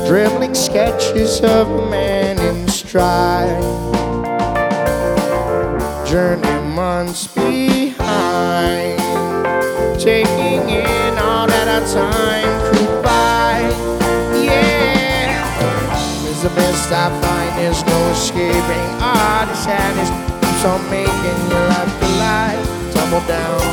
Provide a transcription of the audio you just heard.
dribbling sketches of a man in stride, journey months behind, taking in all that our time could buy. Yeah, is the best I find. There's no escaping. This sadness keeps on making your life collide, tumble down